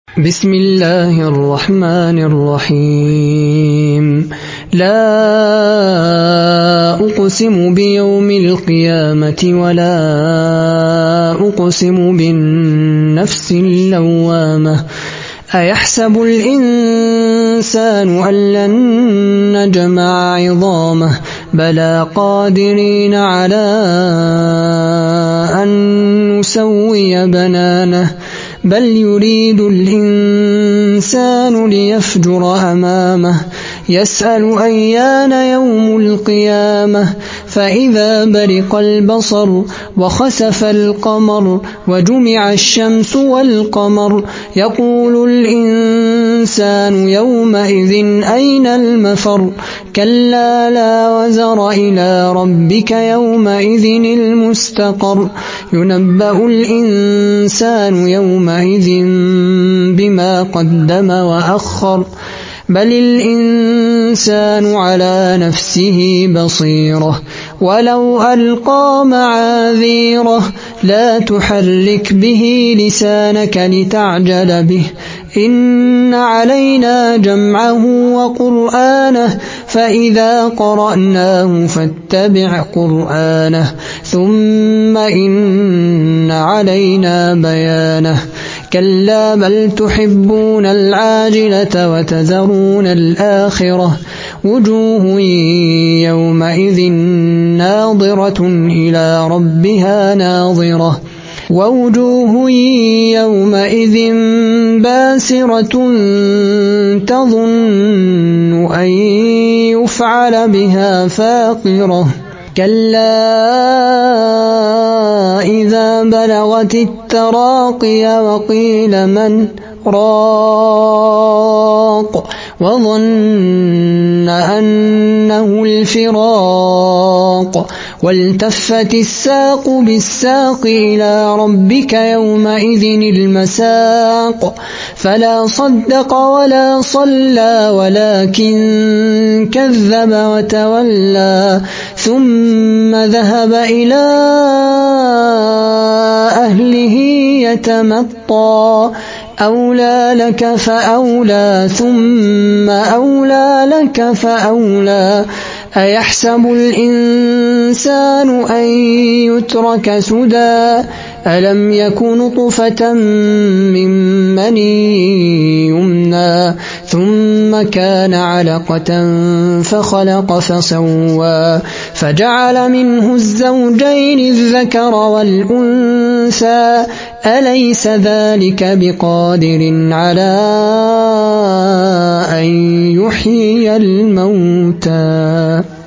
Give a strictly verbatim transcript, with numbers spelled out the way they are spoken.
بسم الله الرحمن الرحيم لا أقسم بيوم القيامة ولا أقسم بالنفس اللوامة أيحسب الإنسان أن لن نجمع عظامه بلى قادرين على أن نسوي بنانه بل يريد الإنسان ليفجر أمامه يسأل أيان يوم القيامة فإذا برق البصر وخسف القمر وجمع الشمس والقمر يقول الإنسان يومئذ أين المفر كلا لا وزر إلى ربك يومئذ المستقر ينبأ الإنسان يومئذ بما قدم وأخر بل الإنسان على نفسه بصيرة ولو ألقى معاذيره لا تحرك به لسانك لتعجل به إن علينا جمعه وقرآنه فإذا قرأناه فاتبع قرآنه ثم إن علينا بيانه كلا بل تحبون العاجلة وتذرون الآخرة وجوه يومئذ ناظرة إلى ربها ناظرة ووجوه يومئذ باسرة تظن أن يفعل بها فاقرة كلا إذا بلغت التراقي وقيل من راق وظن أنه الفراق والتفت الساق بالساق إلى ربك يومئذ المساق فلا صدق ولا صلى ولكن كذب وتولى ثم ذهب إلى أهله يتمطى أولى لك فأولى ثم أولى لك فأولى أيحسب الإنسان أن يترك سدى ألم يك نطفة من مني يمنى ثم كان علقة فخلق فسوى فجعل منه الزوجين الذكر والأنثى أليس ذلك بقادر على أن يحيي الموتى